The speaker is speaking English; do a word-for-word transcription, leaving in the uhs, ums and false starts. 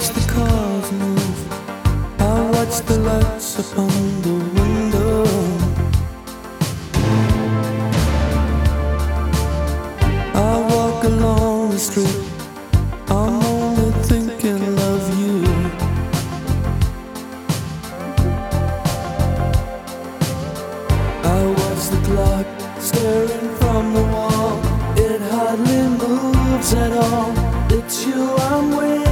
watch the cars move, I watch the lights upon the window. I walk along the street, I'm only thinking of you. I watch the clock staring from the wall, it hardly moves at all. It's you I'm waiting